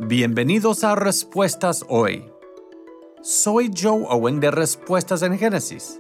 Bienvenidos a Respuestas Hoy. Soy Joe Owen de Respuestas en Génesis.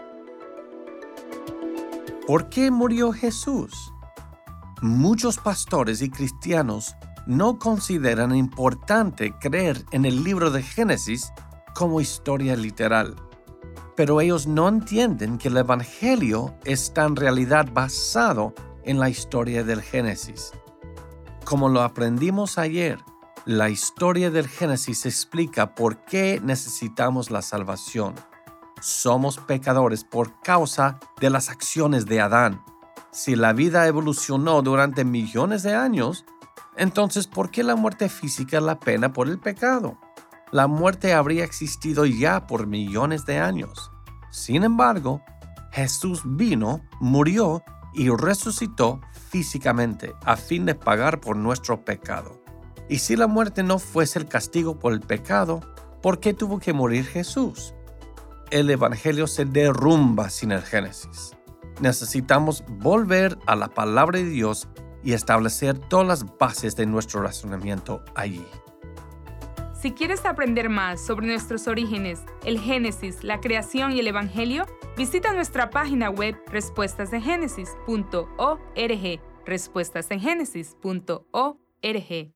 ¿Por qué murió Jesús? Muchos pastores y cristianos no consideran importante creer en el libro de Génesis como historia literal. Pero ellos no entienden que el Evangelio está en realidad basado en la historia del Génesis. Como lo aprendimos ayer, la historia del Génesis explica por qué necesitamos la salvación. Somos pecadores por causa de las acciones de Adán. Si la vida evolucionó durante millones de años, entonces ¿por qué la muerte física es la pena por el pecado? La muerte habría existido ya por millones de años. Sin embargo, Jesús vino, murió y resucitó físicamente a fin de pagar por nuestro pecado. Y si la muerte no fuese el castigo por el pecado, ¿por qué tuvo que morir Jesús? El Evangelio se derrumba sin el Génesis. Necesitamos volver a la palabra de Dios y establecer todas las bases de nuestro razonamiento allí. Si quieres aprender más sobre nuestros orígenes, el Génesis, la creación y el Evangelio, visita nuestra página web respuestasengenesis.org, respuestasengenesis.org.